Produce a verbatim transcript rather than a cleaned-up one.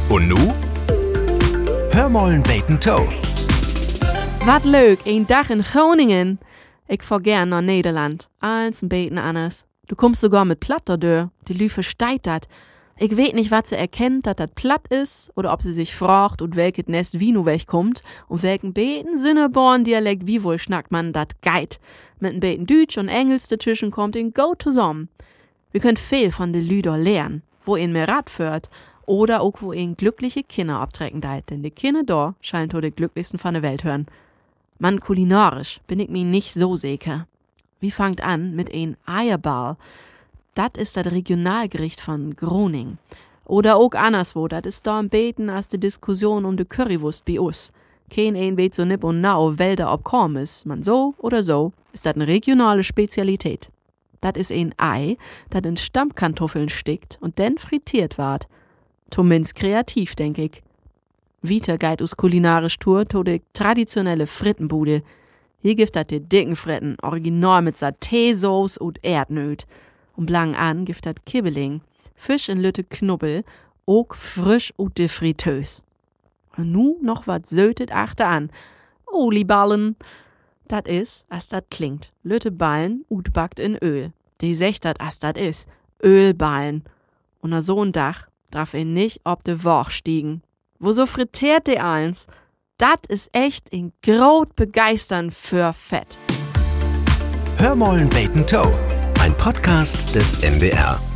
Und nu? Hörmollen beten Toe. Wat leuk, een dag in Groningen. Ik fahr gern naar Nederland. Eins ein beten anders. Du kommst sogar mit Platt deur. Die Lü versteht dat. Ich weet nicht, was sie erkennt, dass das platt ist, oder ob sie sich fragt, und welches Nest wie nu wegkommt, und welchen beten Sünneborn Dialekt wie wohl schnackt man dat geit. Mit n beten Deutsch und Englisch dazwischen kommt in go zusammen. Wir können viel von de Lüder lernen, wo ihn mehr Rad führt, oder auch wo ihn glückliche Kinder abtrecken deit, denn die Kinder da scheinen to die glücklichsten von der Welt hören. Man, kulinarisch bin ich mir nicht so sicher. Wie fangt an mit ein Eierball? Das ist das Regionalgericht von Groningen. Oder auch anderswo, das ist da am Beten als die Diskussion um die Currywurst bei uns. Kein ein weet so nipp und nau, wel da obkommen ist. Man so oder so, ist das eine regionale Spezialität. Das ist ein Ei, das in Stammkartoffeln stickt und dann frittiert ward. Zumindest kreativ, denk ich. Wieder geht us kulinarisch Tour to de traditionelle Frittenbude. Hier gibt das die dicken Fritten, original mit Saté-Sauce und Erdnöt. Und blang an gibt dat Kibbeling, Fisch in Lütte Knubbel, ook frisch ut de Friteus. Und nu noch wat sötet achter an. Oliballen. Dat is, as dat klingt. Lütte Ballen ut backt in Öl. Die secht dat as dat is. Ölballen. Und na so'n Dach darf ihn nicht ob de Woch stiegen. Wo so frittiert de eins? Dat is echt in grot begeistern für Fett. Hörmollen beten Toe. Ein Podcast des M D R.